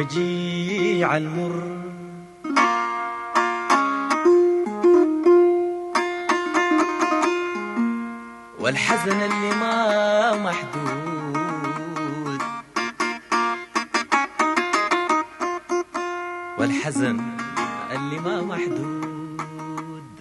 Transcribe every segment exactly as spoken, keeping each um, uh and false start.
الفجيع المر. والحزن اللي ما محدود، والحزن اللي ما محدود.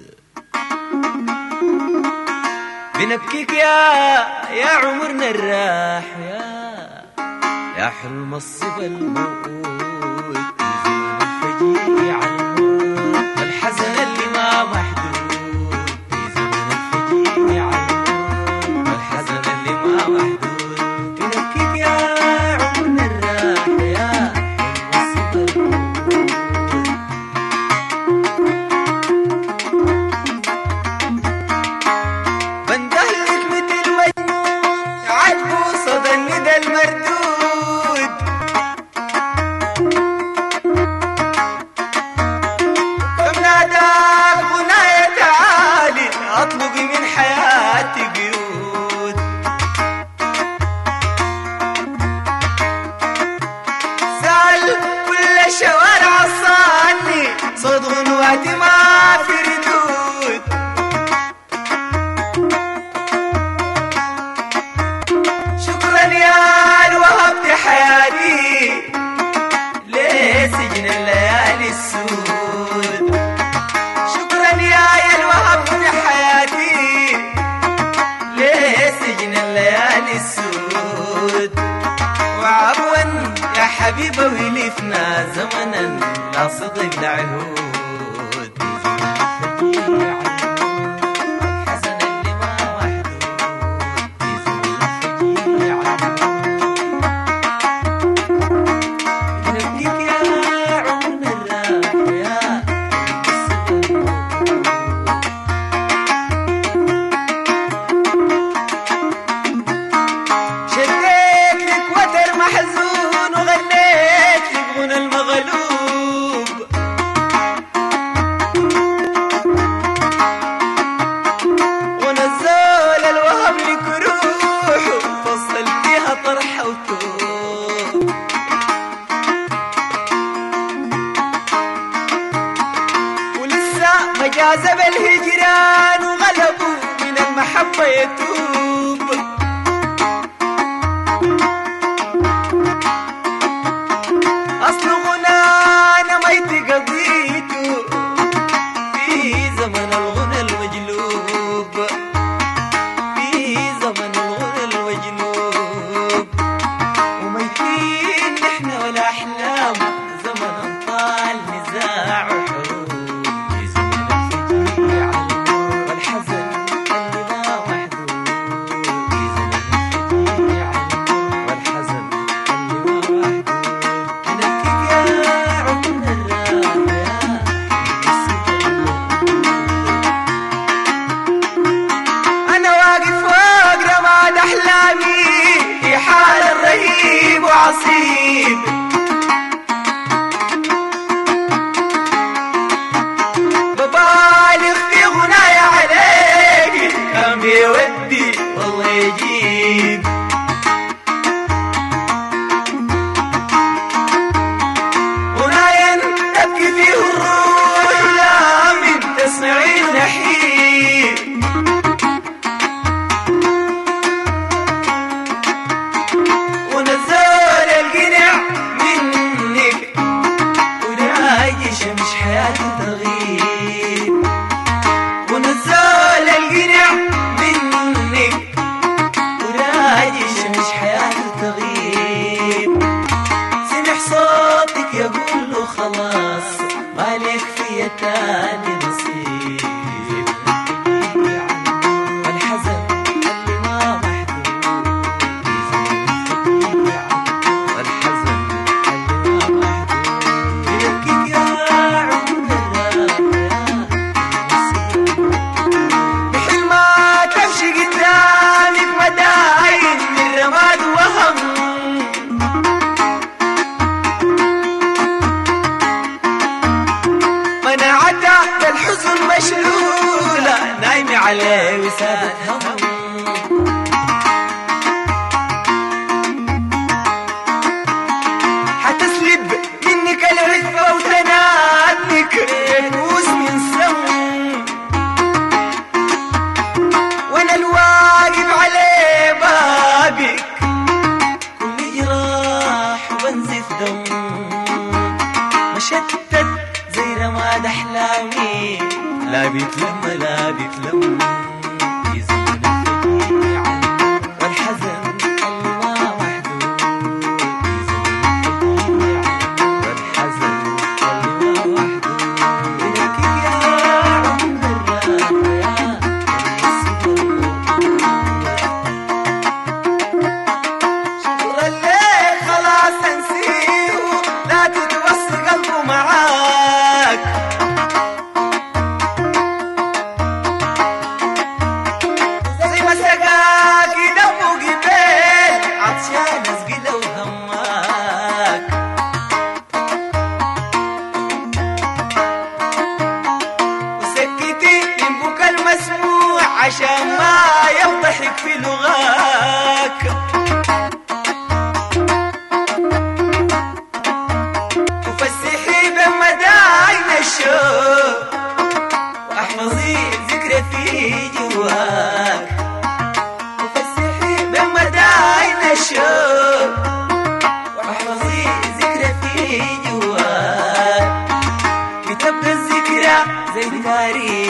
بنبكيك يا يا عمرنا الراح، يا يا حلم الصبا الموؤود في زمن الفجيع المر. والحزن اللي ما محدود في زمن الفجيع المر. والحزن اللي ما محدود. بنبكيك يا عمرنا الراح، يا حلم الصبا الموؤود. بندهلك مثل مجنون عاتبه صدى الندى المردود. فمناداك بناية تعالي اطلق من حياتي قيود. سأل كل الشوارع الصاني صوت غنواتي ما في ردود. شكرا يا الوهبت حياتي ليه سجن الليالي السود. شكرا يا الوهبت حياتي ليه سجن الليالي السود. وعفوا يا حبيبة ولفنا زمنا لا صدق لا عهود. في زمن الفجيع والحزن اللي ما محدود. في زمن الفجيع بنبكيك يا عمرنا الراح، يا شديت لك وتر محزون وغنيت لك غنى المغلوب. ونزول الوهم لك روح وفصل فيها طرحة وتوب. ولسه ما جاذب الهجران وغلبوا من المحبة يتوب. أصل غنانا ما يتقضيته في زمن الغنى المجلوب. في زمن الغنى المجلوب وميتين نحن ولا أحلام. زمن طال نزاع وحروب. في زمن الفجيع المر. والحزن اللي ما محدود. في زمن الفجيع المر. والحزن اللي ما محدود. بنبكيك يا عمرنا الراح، يا أنا واقف فوق رماد أحلامي في حال رهيب وعصيب. ببالغ في غنايا عليك كان بيودي والله يجيب. غنايا تبكي فيه الروح لا من تسمعي النحيب. ونزول القنع منك وراجي شمس حياتي تغيب. ونزول القنع منك وراجي شمس حياتي تغيب. سمع صوتك يقول له خلاص مالك فيا تاني نصيب. والحزن اللي ما محدود. في زمن الفجيع والحزن اللي ما محدود. بنبكيك يا عمرنا الراح، يا مثل ما تمشي قدامك مداين من رماد وهم. مناعتها الحزن مشلولة نايمة عليه وسادة هم. حتسلب لا بيتلم لا بيتلم في زمن الفجيع والحزن اللي ما وحده في زمن الفجيع والحزن اللي ما وحده ولك يا عمر الراحة شكرا ليك خلاص انسيه لا تتوسط قلبه معاك زي ما سقاك يدوق بيت عطشان اسقي وهماك وسكتي من بكى المسموع عشان ما يضحك في لغاك وفسحي بمداين الشوق واحفظي ذكرى في جواك وفسحي بمداين الشوق واحفظي ذكرى في جواك بتبقى الذكرى زي تاريخ